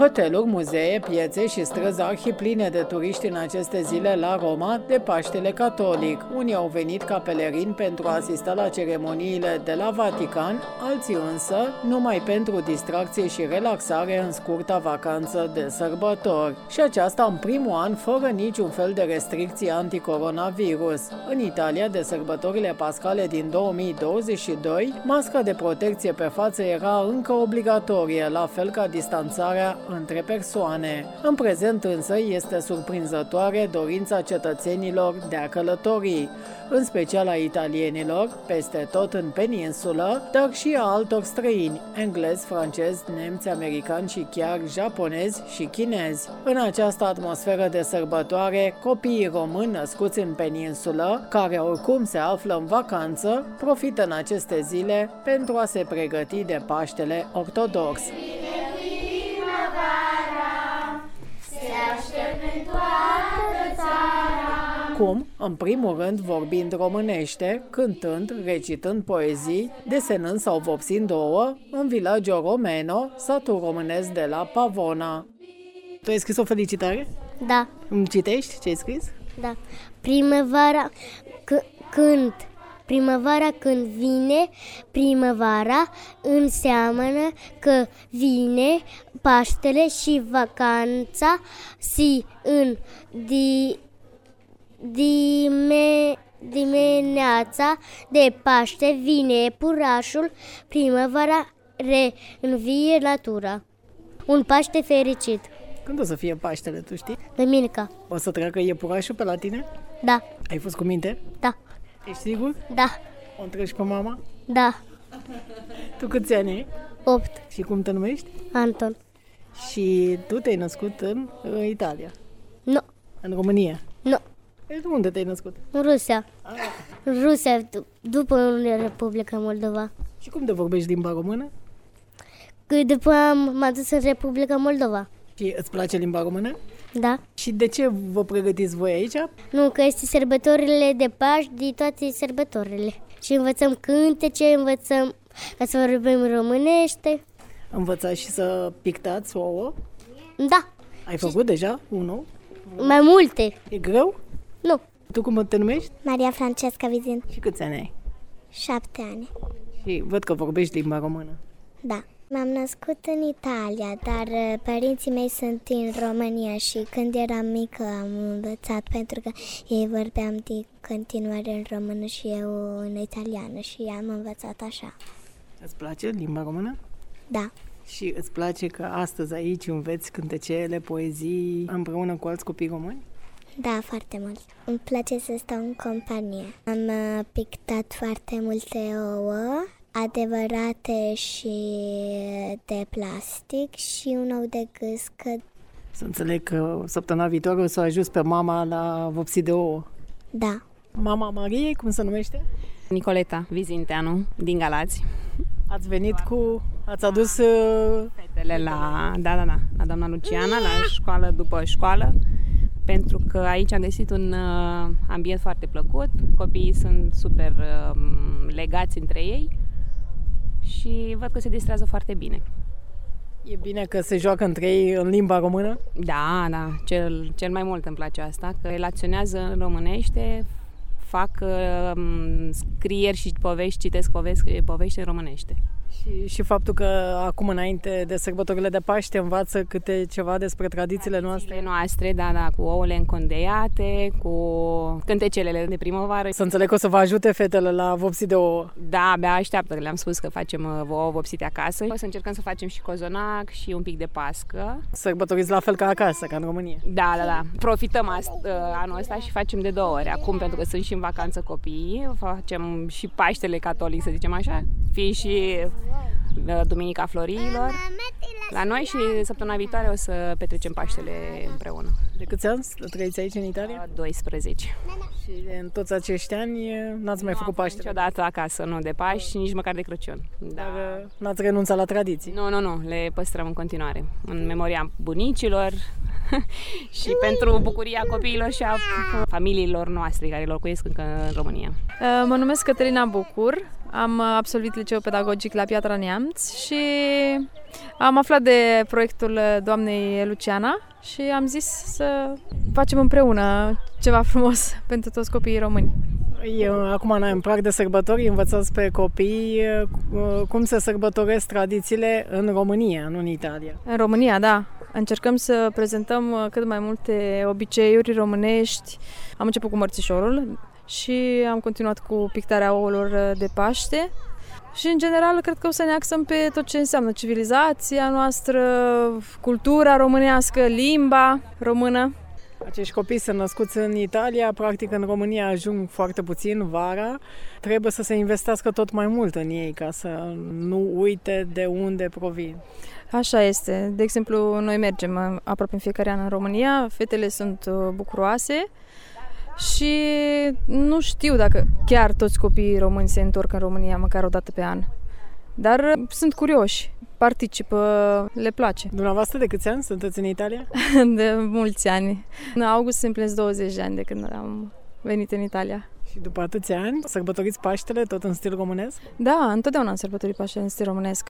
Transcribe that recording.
Hoteluri, muzee, piețe și străzi arhipline de turiști în aceste zile la Roma de Paștele Catolic. Unii au venit ca pelerini pentru a asista la ceremoniile de la Vatican, alții însă numai pentru distracție și relaxare în scurta vacanță de sărbători. Și aceasta în primul an fără niciun fel de restricții anticoronavirus. În Italia, de sărbătorile pascale din 2022, masca de protecție pe față era încă obligatorie, la fel ca distanțarea între persoane. În prezent însă este surprinzătoare dorința cetățenilor de a călători, în special a italienilor, peste tot în peninsulă, dar și a altor străini, englezi, francezi, nemți, americani și chiar japonezi și chinezi. În această atmosferă de sărbătoare, copiii români născuți în peninsulă, care oricum se află în vacanță, profită în aceste zile pentru a se pregăti de Paștele Ortodox. Cum, în primul rând, vorbind românește, cântând, recitând poezii, desenând sau vopsind ouă, în Villaggio Romeno, satul românesc de la Pavona. Tu ai scris o felicitare? Da. Îmi citești ce ai scris? Da. Primăvara când vine, primăvara înseamnă că vine Paștele și vacanța și în dimineața de Paște vine purașul, primăvara reînvie natura. Un Paște fericit. Când o să fie Paștele, tu știi? Duminică. O să treacă iepurașul pe la tine? Da. Ai fost cu minte? Da. Ești sigur? Da. O întrebi pe mama? Da. Tu câți ani ai? 8. Și cum te numești? Anton. Și tu te-ai născut în Italia? Nu. În România? Nu. Unde te-ai născut? În Rusia. Rusia, după Republica Moldova. Și cum te vorbești limba română? Că după m-am dus în Republica Moldova. Și îți place limba română? Da. Și de ce vă pregătiți voi aici? Nu, că este sărbătorile de Paști, de toate sărbătorile. Și învățăm cântece, învățăm ca să vorbim românește. Învățați și să pictați ouă? Da. Ai făcut deja unul? Mai multe. E greu? Nu. Tu cum te numești? Maria Francesca Vizin. Și câți ani ai? 7 ani. Și văd că vorbești limba română. Da. M-am născut în Italia, dar părinții mei sunt din România și când eram mică am învățat pentru că ei vorbeam de continuare în română și eu în italiană și am învățat așa. Îți place limba română? Da. Și îți place că astăzi aici înveți cântecele, poezii împreună cu alți copii români? Da, foarte mult. Îmi place să stau în companie. Am pictat foarte multe ouă, adevărate și de plastic și un ou de gâscă. Să înțeleg că săptămâna viitoare o să ajungi pe mama la vopsit de ouă. Da. Mama Mariei, cum se numește? Nicoleta Vizinteanu, din Galați. Ați venit ați adus fetele la doamna Luciana, la școală după școală, pentru că aici am găsit un ambient foarte plăcut, copiii sunt super legați între ei și văd că se distrează foarte bine. E bine că se joacă între ei în limba română? Da, cel mai mult îmi place asta, că relaționează în românește, fac scrieri și povești, citesc povești în românește. Și faptul că acum înainte de sărbătorile de Paște învață câte ceva despre tradițiile noastre. Da, cu ouăle încondeiate, cu cântecelele de primăvară. Să înțeleg că o să vă ajute fetele la vopsit de ouă. Da, abia așteaptă, le-am spus că facem ouă vopsite acasă. O să încercăm să facem și cozonac și un pic de pască. Sărbătoriți la fel ca acasă, ca în România. Da. Profităm anul ăsta și facem de 2 ori. Acum, pentru că sunt și în vacanță copiii, facem și Paștele Catolic, să zicem așa, fie și Duminica Florilor la noi și săptămâna viitoare o să petrecem Paștele împreună. De câți ani trăiți aici în Italia? 12. Și în toți acești ani n-ați mai făcut Paștele? Niciodată acasă, nu de Paști, nici măcar de Crăciun. Dar n-ați renunțat la tradiții? Nu, le păstrăm în continuare, în memoria bunicilor și pentru bucuria copiilor și a familiilor noastre care locuiesc încă în România. Mă numesc Cătălina Bucur, am absolvit liceul pedagogic la Piatra Neamț și Am aflat de proiectul doamnei Luciana și am zis să facem împreună ceva frumos pentru toți copiii români. Acum, în prag de sărbători, învățați pe copii cum se sărbătoresc tradițiile în România, nu în Italia. În România, da. Încercăm să prezentăm cât mai multe obiceiuri românești. Am început cu mărțișorul și am continuat cu pictarea ouălor de Paște. Și, în general, cred că o să ne axăm pe tot ce înseamnă civilizația noastră, cultura românească, limba română. Acești copii sunt născuți în Italia, practic în România ajung foarte puțin vara. Trebuie să se investească tot mai mult în ei ca să nu uite de unde provin. Așa este. De exemplu, noi mergem aproape în fiecare an în România, fetele sunt bucuroase și nu știu dacă chiar toți copiii români se întorc în România măcar o dată pe an. Dar sunt curioși, participă, le place. Dumneavoastră de câți ani sunteți în Italia? De mulți ani. În august se împlinesc 20 de ani de când am venit în Italia. Și după atâția ani, sărbătoriți Paștele tot în stil românesc? Da, întotdeauna am sărbătorit Paștele în stil românesc.